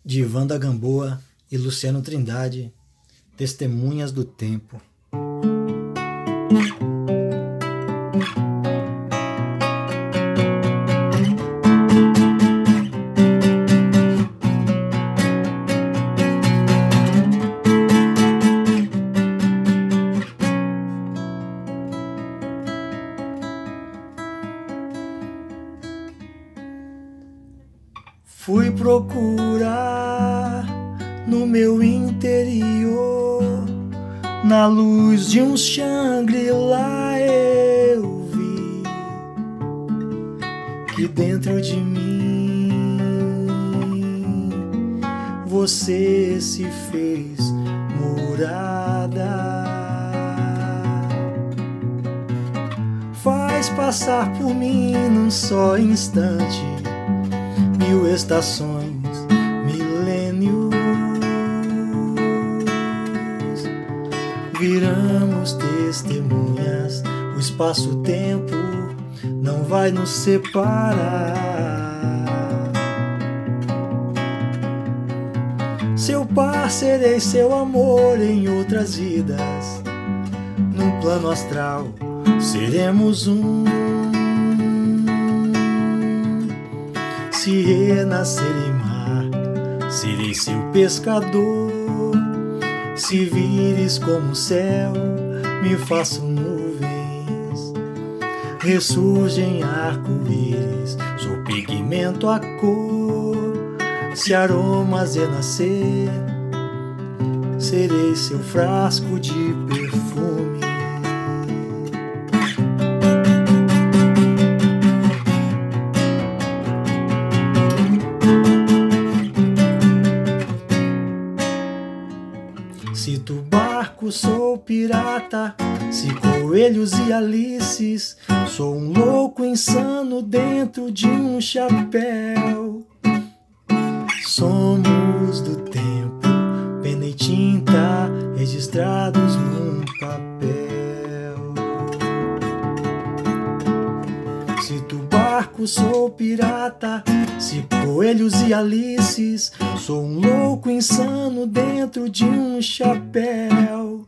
de Wanda Gamboa e Luciano Trindade, Testemunhas do Tempo. Fui procurar no meu interior, na luz de um Shangri-La eu vi que dentro de mim você se fez morada. Faz passar por mim num só instante 1000 estações, milênios. Viramos testemunhas, o espaço-tempo não vai nos separar. Seu par, serei seu amor em outras vidas. Num plano astral, seremos um. Se renascer em mar, serei seu pescador. Se vires como o céu, me faço nuvens. Ressurgem arco-íris, sou pigmento a cor. Se aromas renascer, serei seu frasco de perfume. Se tu barco, sou pirata. Se coelhos e alices, sou um louco insano dentro de um chapéu. Somos do tempo, pena e tinta registrados num papel. Se tu barco, sou pirata. Se coelhos e alices, sou um louco insano dentro de um chapéu.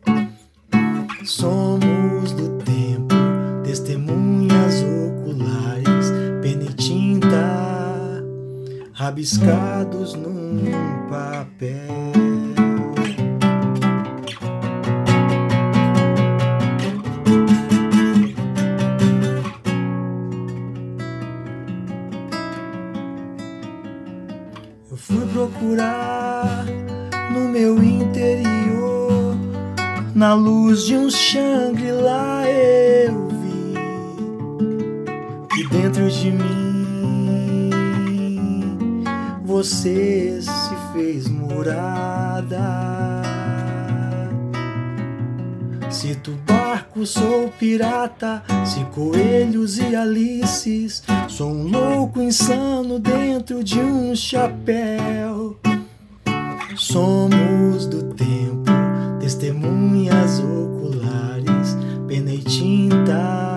Somos do tempo, testemunhas oculares, pena e tinta, rabiscados num papel. Eu fui procurar no meu interior, na luz de um Shangri-La eu vi que dentro de mim você se fez morada. Se tu barco, sou pirata. Se coelhos e alices, sou um louco insano dentro de um chapéu. Somos do tempo, testemunhas oculares, pena e tinta